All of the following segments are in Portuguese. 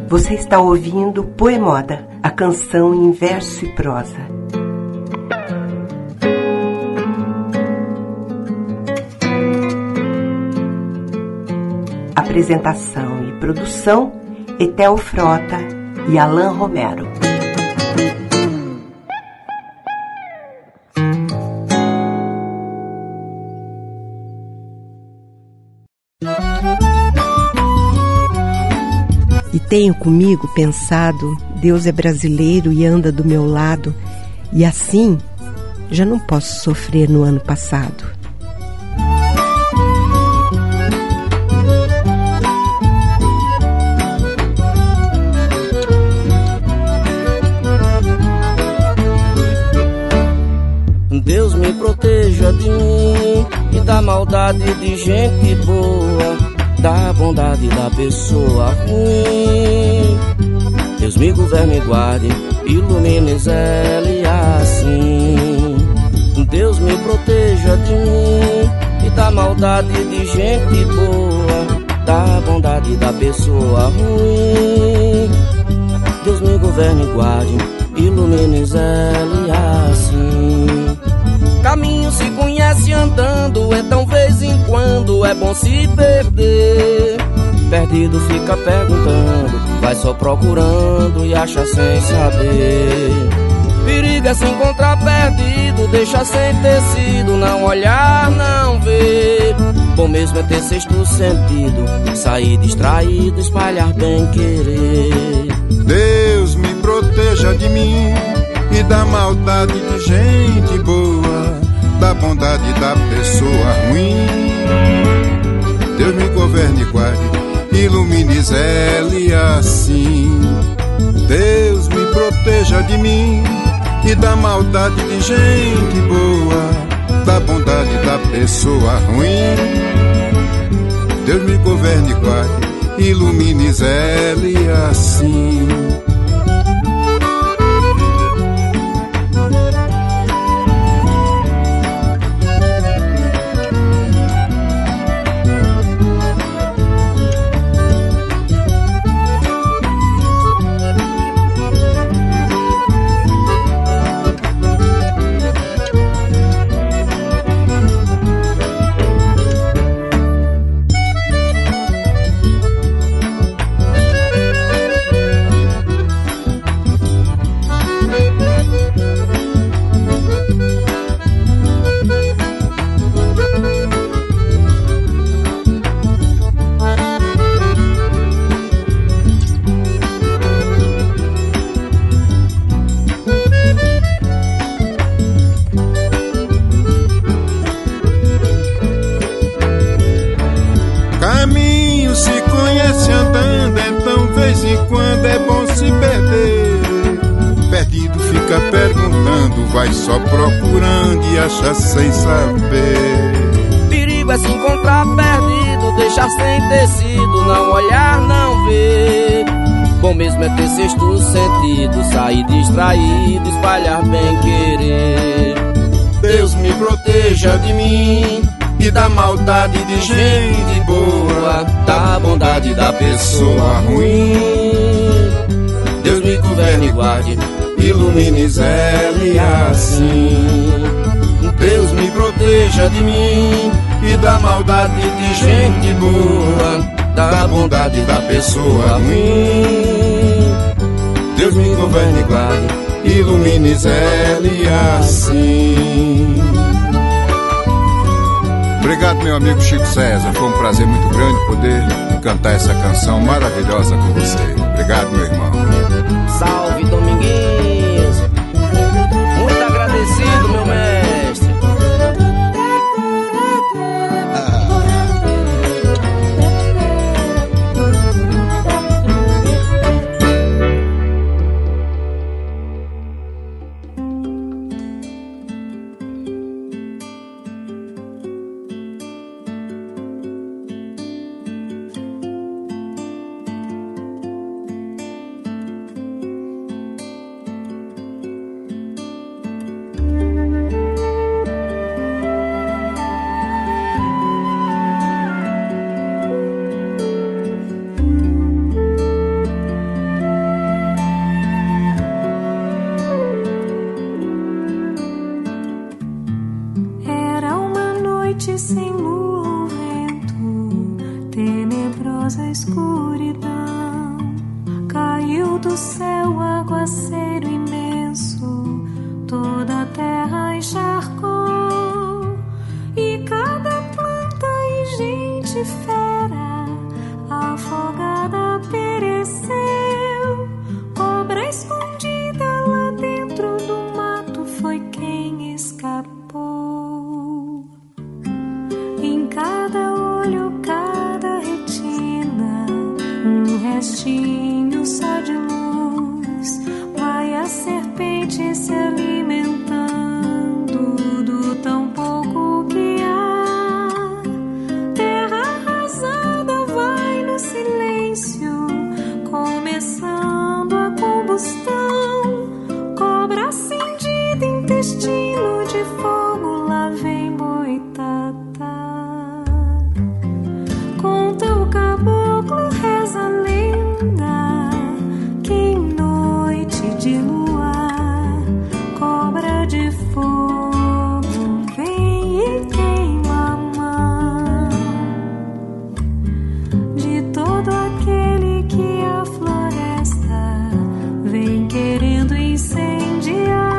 Você está ouvindo Poemoda, a canção em verso e prosa. Apresentação e produção, Etel Frota e Alain Romero. E tenho comigo pensado, Deus é brasileiro e anda do meu lado, e assim já não posso sofrer no ano passado. Deus me proteja de mim e da maldade de gente boa, da bondade da pessoa ruim. Deus me governe e guarde, ilumine Zé e assim. Deus me proteja de mim e da maldade de gente boa, da bondade da pessoa ruim. Deus me governe e guarde, ilumine Zé e assim. Caminho se conhece andando, então vez em quando é bom se perder. Perdido fica perguntando, vai só procurando e acha sem saber. Perigo é se encontrar perdido, deixa sem tecido, não olhar, não ver. Bom mesmo é ter sexto sentido, sair distraído, espalhar bem querer. Deus me proteja de mim e da maldade de gente boa, da bondade da pessoa ruim. Deus me governe e guarde, ilumine Zé e assim. Deus me proteja de mim e da maldade de gente boa, da bondade da pessoa ruim. Deus me governe e guarde, ilumine Zé e assim. Vai só procurando e acha sem saber. Perigo é se encontrar perdido, deixar sem tecido, não olhar, não ver. Bom mesmo é ter sexto sentido, sair distraído, espalhar bem querer. Deus me proteja de mim e da maldade de gente boa, da bondade da pessoa ruim. Deus me governe e guarde, ilumine Zé e assim. Deus me proteja de mim e da maldade de gente boa, da bondade da pessoa ruim. Deus me governe e guarde, ilumine Zé e assim. Obrigado, meu amigo Chico César. Foi um prazer muito grande poder cantar essa canção maravilhosa com você. Obrigado, meu irmão. Salve, Dominguinhos. Muito agradecido, meu mestre. sem lua ou vento, tenebrosa escuridão. Caiu do céu aguaceiro imenso, toda a terra encharcou, e cada planta e gente fera afogada pereceu. Cobra escondida lá dentro do mato foi quem escapou. Em cada olho, cada retina, um restinho só de luz. Vai a serpente se alimentando do tão pouco que há. Terra arrasada vai no silêncio, começando a combustão. Cobra acendida, intestino de fogo, lá vem Boitatá. Conta o caboclo, reza a lenda, que em noite de luar, cobra de fogo vem e queima a mão de todo aquele que a floresta vem querendo incendiar.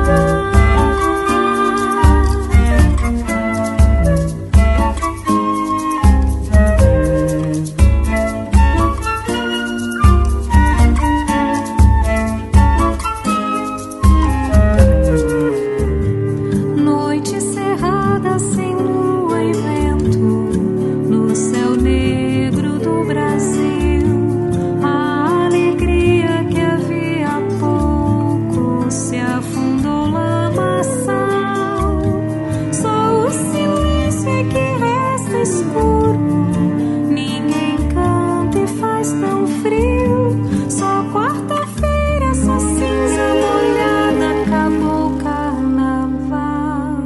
Noite cerrada sem lua e vento, no céu negro do Brasil, a alegria que havia há pouco se afundou lamaçal. Só o silêncio é que resta escuro, ninguém canta e faz tão frio. Só quarta-feira, só cinza molhada, acabou o carnaval.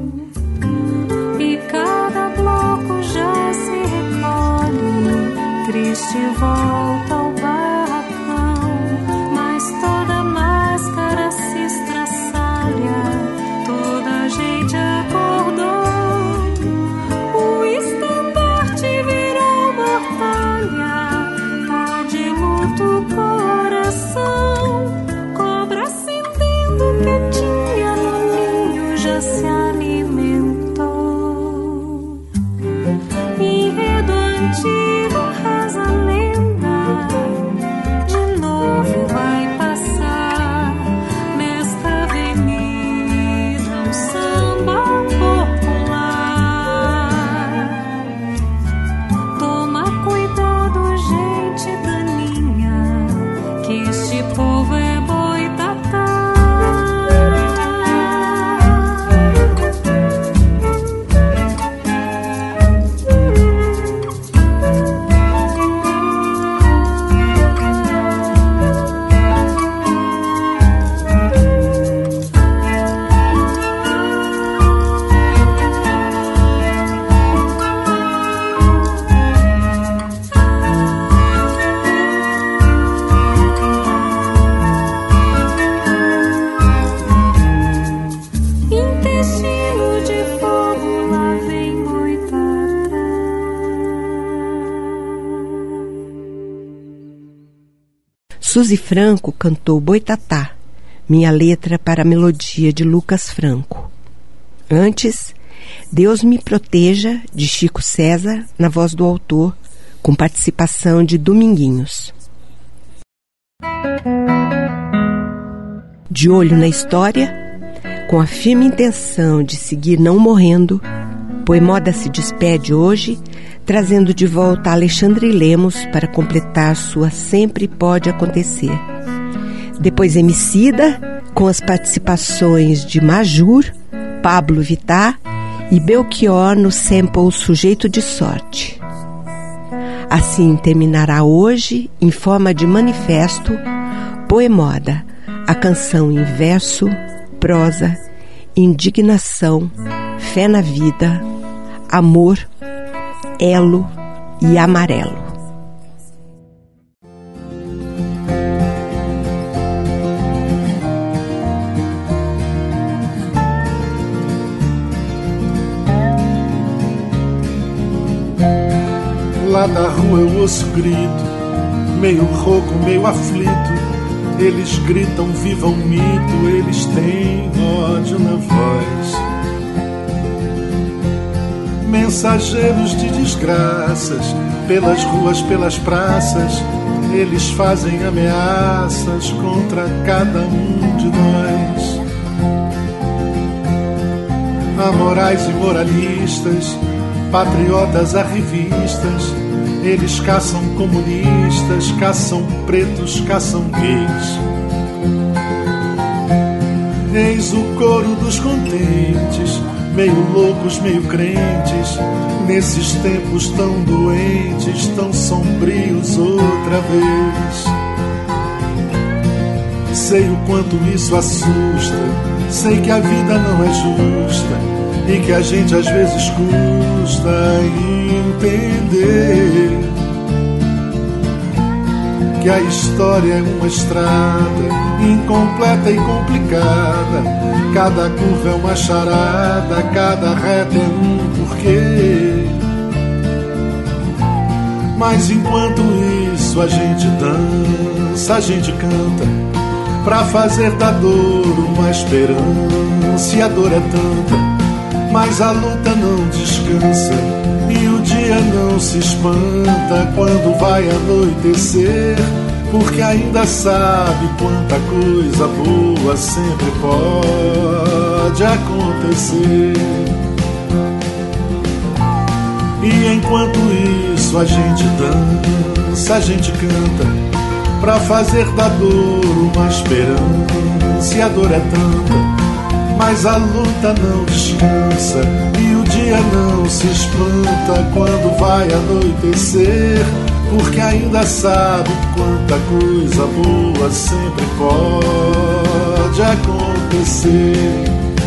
E cada bloco já se recolhe, triste volta ao barracão. Mas toda máscara se estraçalha, toda a gente acordou. O estandarte virou mortalha, tá de luto o coração. Cobra acendendo quietinha no ninho, já se alimentou. Enredo antigo, reza a lenda, de novo vai passar nesta avenida um samba popular. Toma cuidado, gente daninha, que este povo é Boitatá. Intestino de fogo, lá vem Boitatá. Suzy Franco cantou Boitatá, minha letra para a melodia de Lucas Franco. Antes, Deus Me Proteja, de Chico César, na voz do autor, com participação de Dominguinhos. De olho na história, com a firme intenção de seguir não morrendo, Poemoda se despede hoje, trazendo de volta Alexandre Lemos para completar sua Sempre Pode Acontecer. Depois Emicida, com as participações de Majur, Pablo Vittar e Belchior no sample Sujeito de Sorte. Assim terminará hoje, em forma de manifesto, Poemoda, a canção em verso, prosa, indignação, fé na vida, amor, elo e amarelo. lá da rua eu ouço grito, meio rouco, meio aflito. Eles gritam, viva o mito, eles têm ódio na voz. Mensageiros de desgraças, pelas ruas, pelas praças, eles fazem ameaças contra cada um de nós. Amorais e moralistas, patriotas arrivistas, eles caçam comunistas, caçam pretos, caçam gays. Eis o coro dos contentes, meio loucos, meio crentes, nesses tempos tão doentes, tão sombrios outra vez. Sei o quanto isso assusta, sei que a vida não é justa e que a gente às vezes custa entender que a história é uma estrada incompleta e complicada. Cada curva é uma charada, cada reta é um porquê. Mas enquanto isso a gente dança, a gente canta, pra fazer da dor uma esperança. E a dor é tanta, mas a luta não descansa e o dia não se espanta quando vai anoitecer, porque ainda sabe quanta coisa boa sempre pode acontecer. E enquanto isso a gente dança, a gente canta, pra fazer da dor uma esperança. E a dor é tanta, mas a luta não descansa e o dia não se espanta quando vai anoitecer, porque ainda sabe quanta coisa boa sempre pode acontecer.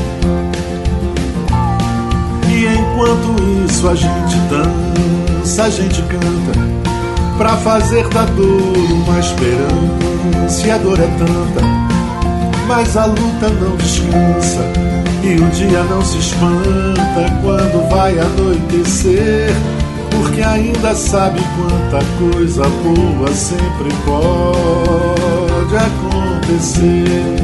E enquanto isso a gente dança, a gente canta, pra fazer da dor uma esperança. E a dor é tanta, mas a luta não descansa e o dia não se espanta quando vai anoitecer, porque ainda sabe quanta coisa boa sempre pode acontecer.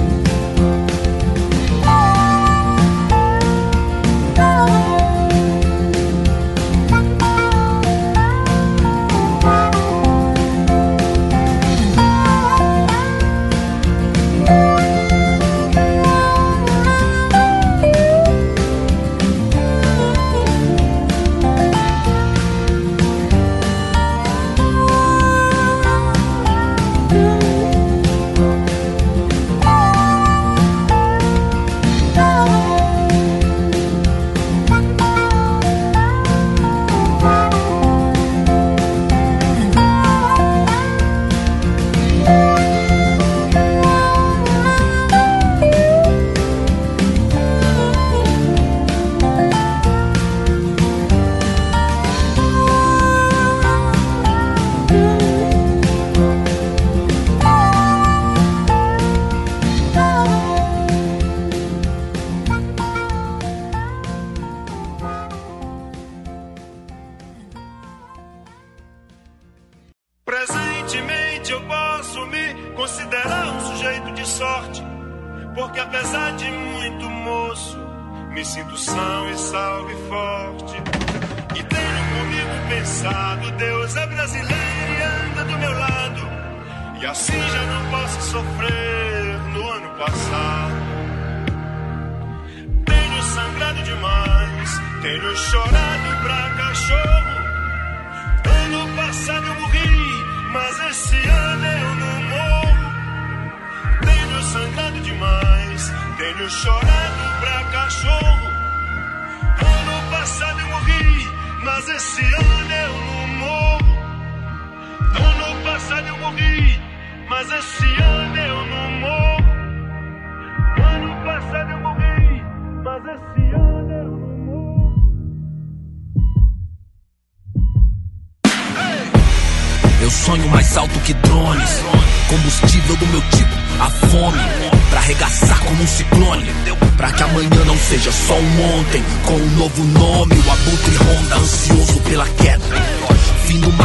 Eu sonho mais alto que drones, combustível do meu tipo, a fome, pra arregaçar como um ciclone, pra que amanhã não seja só um ontem, com um novo nome, o abutre ronda ansioso pela queda, fim do mar.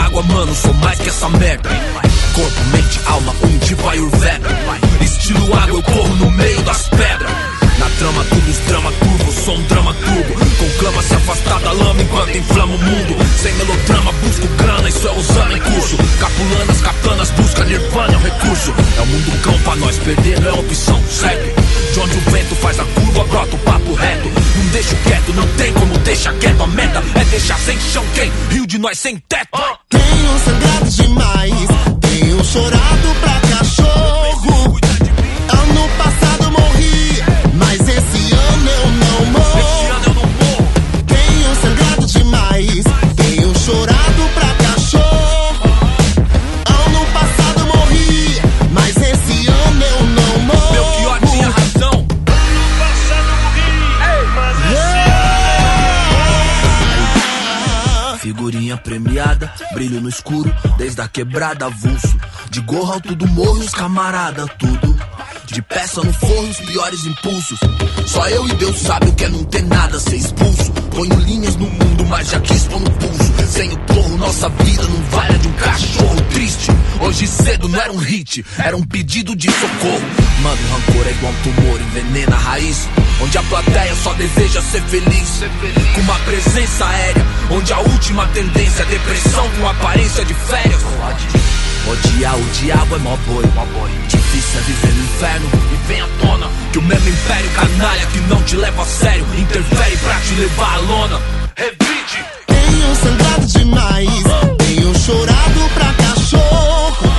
mano, sou mais que essa merda. Corpo, mente, alma, tipo Ayurveda. Estilo água, eu corro no meio das pedras. Na trama, tudo os drama turbo, sou um drama turbo. Conclama se afastar da lama enquanto inflama o mundo. Sem melodrama, busco grana, isso é usando em curso. Capulanas, katanas, busca nirvana, é um recurso. É o mundo cão pra nós, perder não é opção, certo? De onde o vento faz a curva, brota o papo reto. Não deixo quieto, não tem como deixar quieto. A meta é deixar sem chão quem riu de nós sem teto. Tenho sangrado demais, tenho chorado pra cachorro. Ano passado morri, mas esse ano eu não morro. Tenho sangrado demais, tenho chorado pra cachorro. Ano passado morri, mas esse ano eu não morro. Belchior tinha razão. Ano passado morri, mas esse ano. Figurinha premiada, brilho no escuro, desde a quebrada avulso. De gorro alto do morro, os camarada, tudo. De peça no forro, os piores impulsos. Só eu e Deus sabe o que é não ter nada, ser expulso. Ponho linhas no mundo, mas já quis pôr no pulso. Sem o torro, nossa vida não vale a de um cachorro triste. Hoje cedo não era um hit, era um pedido de socorro. Mano, rancor é igual um tumor, envenena a raiz. Onde a plateia só deseja ser feliz. Com uma presença aérea, onde a última tendência é depressão com aparência de férias. Odiar o diabo é mó boi. Difícil é viver no inferno e vem à tona que o mesmo império canalha que não te leva a sério interfere pra te levar à lona. Revide. Tenho sangrado demais, tenho chorado pra cachorro.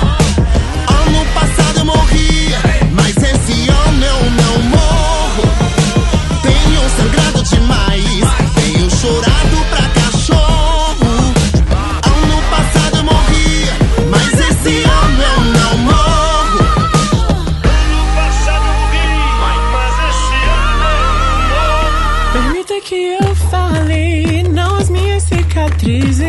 Ano passado eu morri, mas esse ano eu não morro. Tenho sangrado demais, tenho chorado pra cachorro. Ano passado eu morri, mas esse ano eu não morro. Ano passado morri, mas esse ano eu não morro. Permita que eu fale, não as minhas cicatrizes.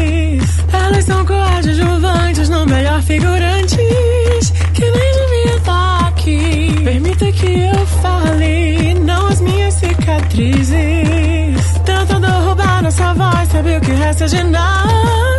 Elas são coadjuvantes, não melhor figurantes, que nem devia estar aqui. Permita que eu fale, não as minhas cicatrizes. Tentando roubar nossa voz, sabe o que resta de nada.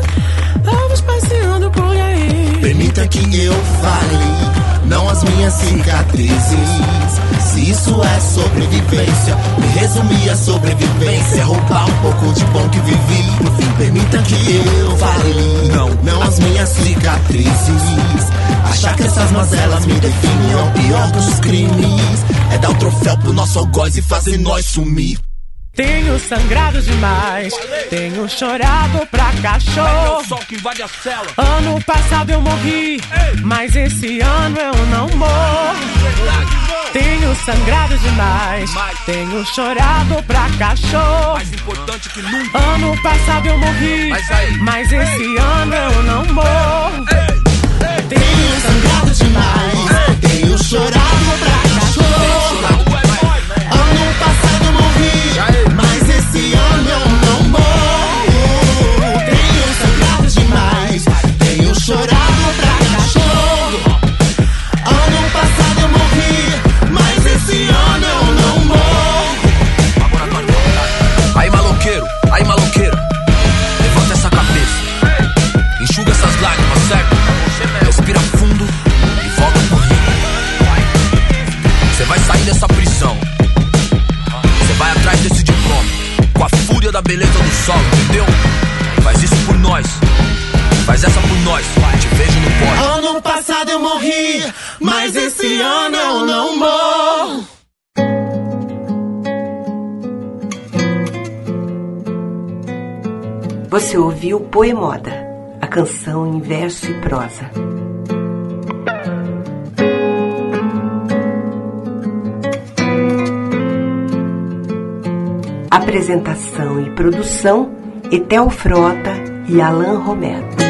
Vamos passeando por aí. Permita que eu fale, não as minhas cicatrizes. Se isso é sobrevivência, me resumir a sobrevivência, roubar um pouco de bom que vivi. Por fim, permita que eu fale, não as minhas cicatrizes. Achar que essas mazelas me definem é o pior dos crimes. É dar o troféu pro nosso algoz e fazer nós sumir. Tenho sangrado demais, tenho chorado pra cachorro. Ano passado eu morri, mas esse ano eu não morro. Tenho sangrado demais, tenho chorado pra cachorro. Mais importante que nunca. Ano passado eu morri, mas esse ano eu não morro. Tenho sangrado demais, tenho chorado pra cachorro. Ano passado eu morri, mas esse ano eu não morro. Tenho sangrado demais, tenho chorado pra cachorro. Ano passado eu morri, mas esse ano eu não morro. Aí maloqueiro, levanta essa cabeça, enxuga essas lágrimas, certo? Respira fundo e volta pro rio. Você vai sair dessa prisão, você vai atrás desse diploma, com a fúria da beleza do sol, entendeu? Faz isso por nós, faz essa por nós, te vejo no pódio. Ano passado eu morri, mas esse ano eu não morro. Você ouviu Poemoda, a canção em verso e prosa. Apresentação e produção, Etel Frota e Alain Romero.